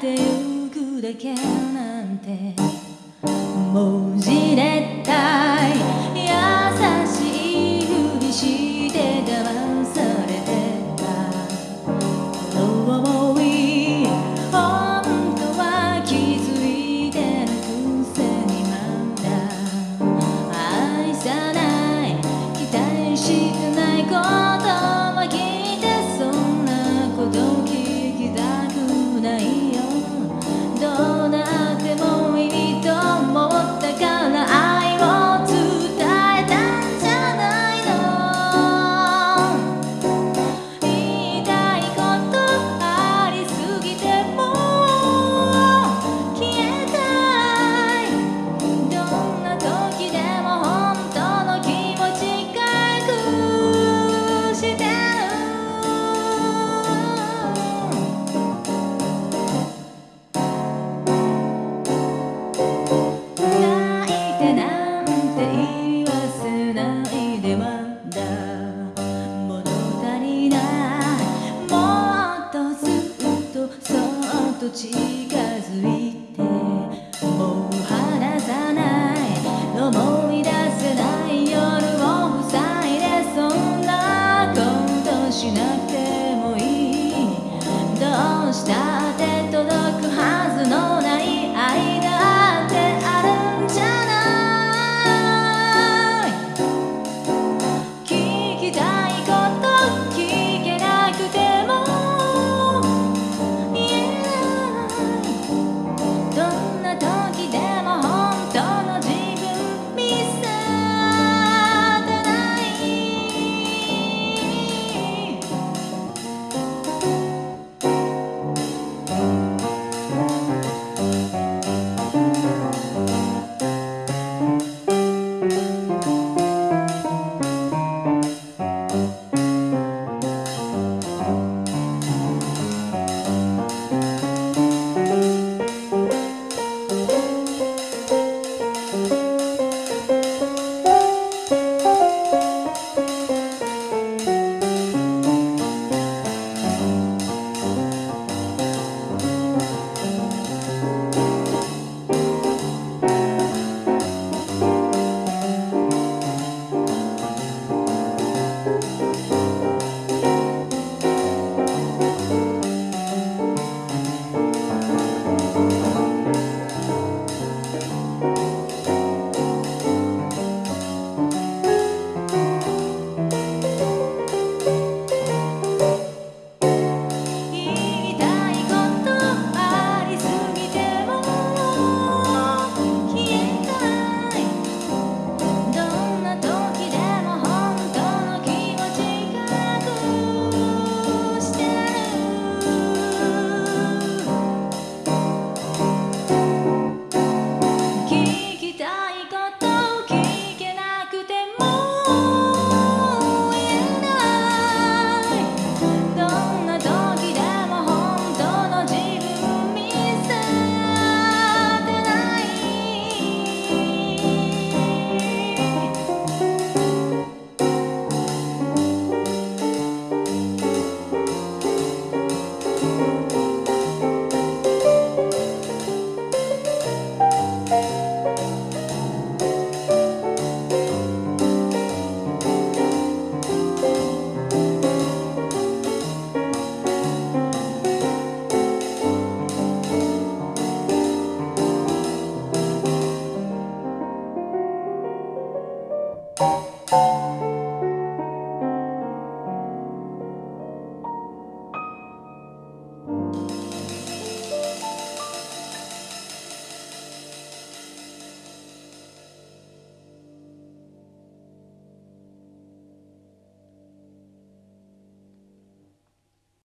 ってゆくだけなんてもうじれったい優しいふりして騙されてたこの想い本当は気づいてるくせにまだ愛さない期待してないことは聞いてそんなこと聞きたくないよどうなってもいいと思ったから愛を伝えたんじゃないの言いたいことありすぎてもう消えたいどんな時でも本当の気持ち隠してるなんて言わせないでまだ物足りないもっとずっとそっと近づいてもう離さない思い出せない夜を塞いでそんなことしなくてもいいどうしたって届